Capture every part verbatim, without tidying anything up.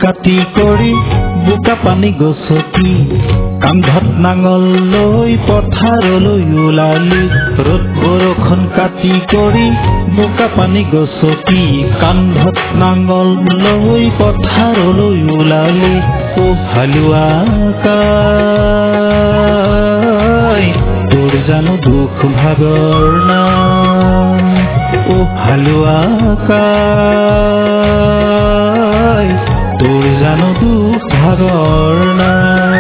কাটি কৰি বোকা পানী গছকি কান্ধত নাঙল লৈ পথাৰলৈ ওলালি ৰ'দ বৰষুণ কাটি কৰি বোকা পানী গছকি কান্ধত নাঙল লৈ পথাৰলৈ ওলালি ও হালুৱা কাই তোৰ জানো দুখ ভাগৰ নাই ও হালুৱা কাই তোৰ জানো দুখ ভাগৰ নাই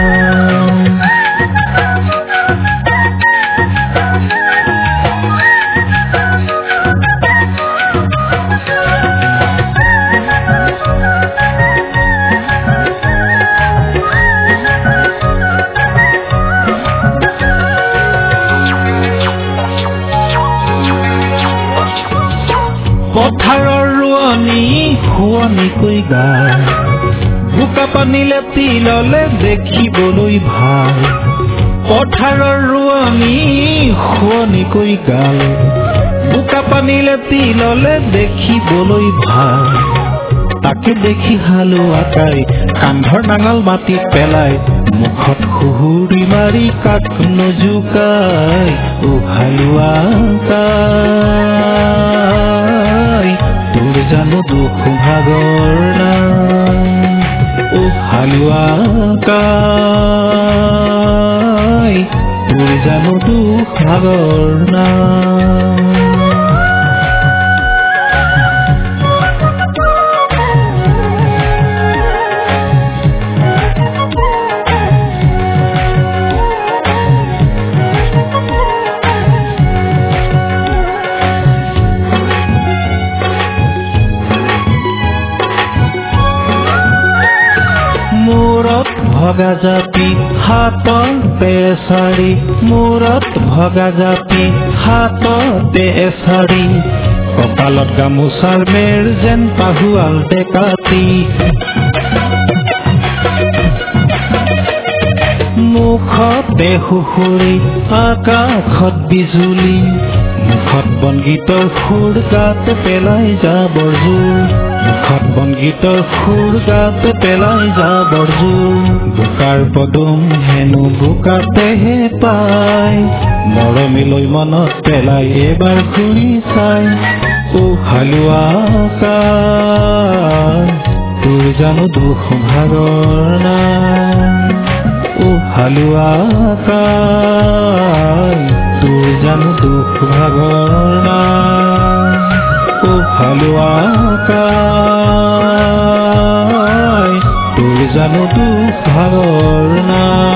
পথাৰৰ ৰোৱনী শুৱনিকৈ গায় বোকা পানী লেপি ললে দেখিবলৈ ভাল পথাৰৰ ৰোৱনী শুৱনিকৈ গায় বোকা পানী লেপি ললে দেখিবলৈ ভাল তাকে দেখি হালুৱা কাই কান্ধৰ নাঙল মাটিত পেলাই মুখত সুহুৰি মাৰি কাক নজুকাই ও হালুৱা কাই তোৰ জানো দুখ ভাগৰ নাই ও হালুৱা কাই তোৰ জানো দুখ ভাগৰ নাই ভগা জাপি হাততে এছাৰি মূৰত ভগা জাপি হাততে এছাৰি কপালত গামোচাৰ মেৰ যেন পাহুৱাল ডেকাতি মুখতে সুখুৰি আকাশত বিজুলি মুখত বনগীতৰ সুৰ গাত পেলাই যাবৰ জোৰ মুখত বনগীতৰ সুৰ গাত পেলাই যাবৰ জোৰ বোকাৰ পদুম হেনো বোকাতেহে পাই মৰমিলৈ মনত পেলাই এবাৰ ঘূৰি চাই ও হালুৱা কাই তোৰ জানো দুখ ভাগৰ নাই ও হালুৱা কাই তোৰ জানো দুখ ভাগৰ নাই ও হালুৱা কাই তোৰ জানো দুখ ভাগৰ নাই